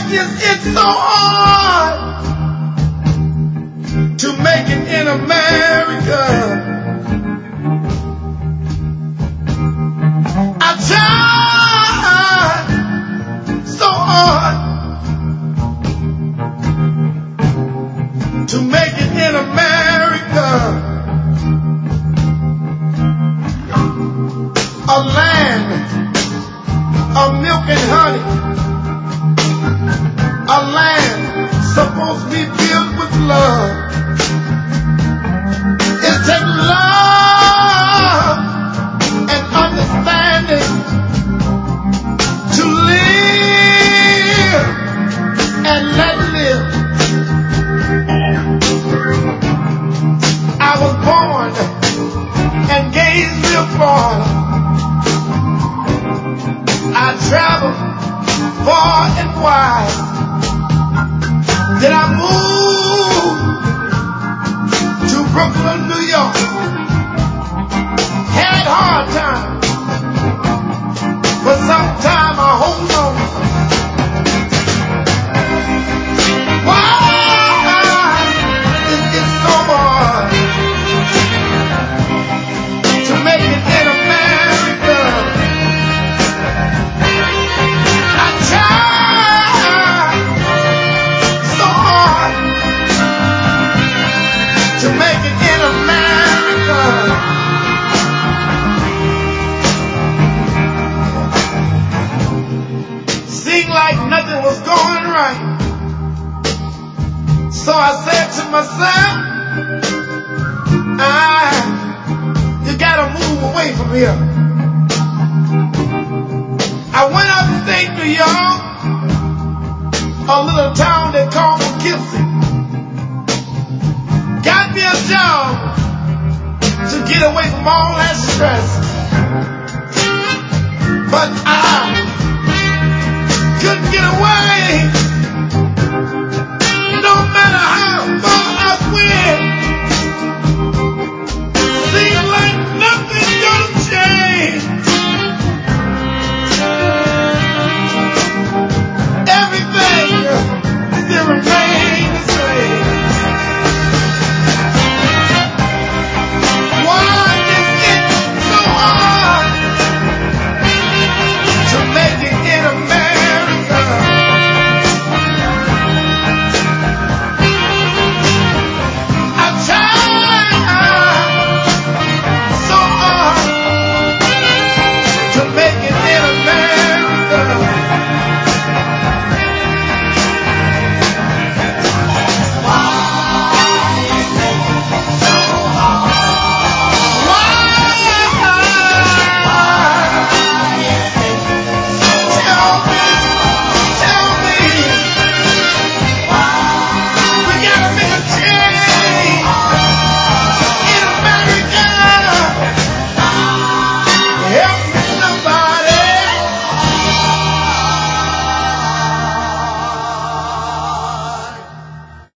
is it so hard to make it in America? I tried so hard to make it in America. A land of milk and honey, a land supposed to be filled with love. It takes love and understanding to live and let live. I was born in Gainesville, Florida. I traveled far and wide. Then I moved to Brooklyn, New York. Had hard times, but sometime I hold on. Why is it so hard to make it in America? To make it in America. Seemed like nothing was going right. So I said to myself, you gotta move away from here. I went upstate New York, a little town they call Poughkeepsie. Got me a job to get away from all that stress. But I couldn't get away